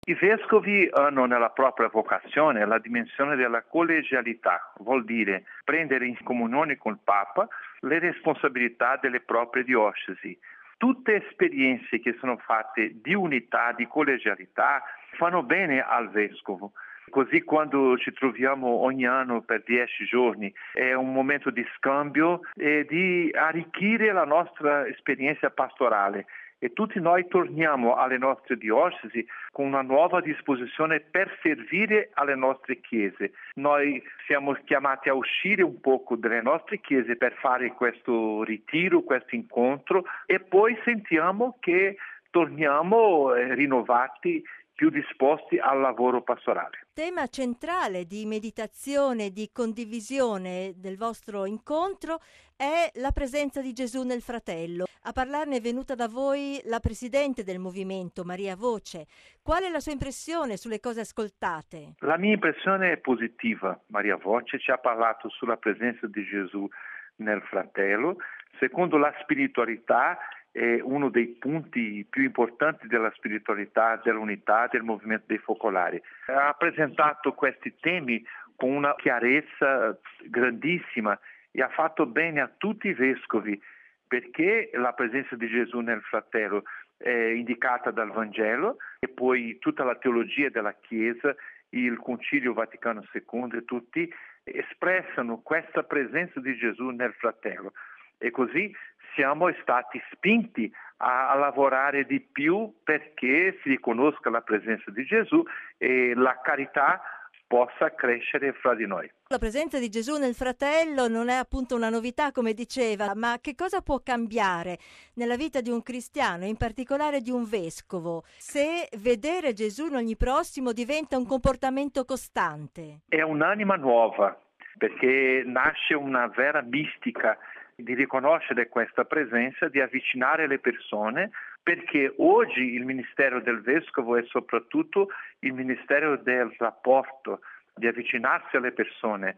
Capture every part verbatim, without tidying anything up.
I vescovi hanno nella propria vocazione la dimensione della collegialità, vuol dire prendere in comunione col Papa le responsabilità delle proprie diocesi. Tutte esperienze che sono fatte di unità, di collegialità, fanno bene al vescovo. Così quando ci troviamo ogni anno per dieci giorni è un momento di scambio e di arricchire la nostra esperienza pastorale. E tutti noi torniamo alle nostre diocesi con una nuova disposizione per servire alle nostre chiese. Noi siamo chiamati a uscire un poco dalle nostre chiese per fare questo ritiro, questo incontro e poi sentiamo che torniamo eh, rinnovati, più disposti al lavoro pastorale. Tema centrale di meditazione e di condivisione del vostro incontro è la presenza di Gesù nel fratello. A parlarne è venuta da voi la presidente del movimento, Maria Voce. Qual è la sua impressione sulle cose ascoltate? La mia impressione è positiva. Maria Voce ci ha parlato sulla presenza di Gesù nel fratello. Secondo la spiritualità è uno dei punti più importanti della spiritualità, dell'unità, del movimento dei focolari. Ha presentato questi temi con una chiarezza grandissima e ha fatto bene a tutti i vescovi, perché la presenza di Gesù nel fratello è indicata dal Vangelo e poi tutta la teologia della Chiesa, il Concilio Vaticano secondo e tutti espressano questa presenza di Gesù nel fratello. E così siamo stati spinti a, a lavorare di più perché si riconosca la presenza di Gesù e la carità possa crescere fra di noi. La presenza di Gesù nel fratello non è appunto una novità, come diceva, ma che cosa può cambiare nella vita di un cristiano, in particolare di un vescovo, se vedere Gesù in ogni prossimo diventa un comportamento costante? È un'anima nuova, perché nasce una vera mistica di riconoscere questa presenza, di avvicinare le persone, perché oggi il ministero del vescovo è soprattutto il ministero del rapporto, di avvicinarsi alle persone,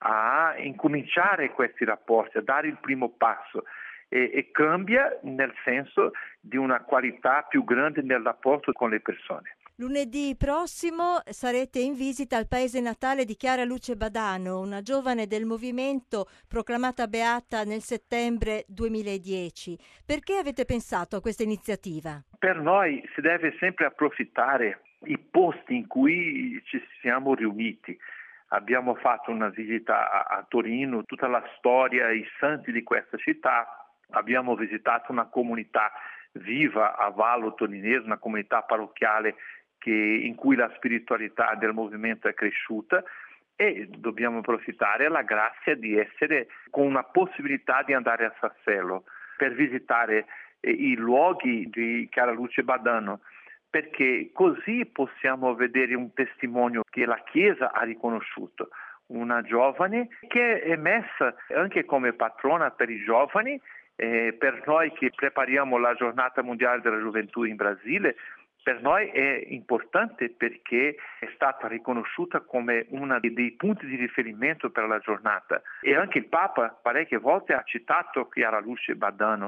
a incominciare questi rapporti, a dare il primo passo e, e cambia nel senso di una qualità più grande nel rapporto con le persone. Lunedì prossimo sarete in visita al paese natale di Chiara Luce Badano, una giovane del movimento proclamata beata nel settembre duemiladieci. Perché avete pensato a questa iniziativa? Per noi si deve sempre approfittare i posti in cui ci siamo riuniti. Abbiamo fatto una visita a, a Torino, tutta la storia, i santi di questa città. Abbiamo visitato una comunità viva a Vallo Torinese, una comunità parrocchiale che, in cui la spiritualità del movimento è cresciuta e dobbiamo approfittare della grazia di essere con una possibilità di andare a Sassello per visitare eh, i luoghi di Chiara Luce Badano, perché così possiamo vedere un testimonio che la Chiesa ha riconosciuto, una giovane che è messa anche come patrona per i giovani, eh, per noi che prepariamo la giornata mondiale della gioventù in Brasile. Per noi è importante perché è stata riconosciuta come uno dei punti di riferimento per la giornata e anche il Papa parecchie volte ha citato Chiara Luce Badano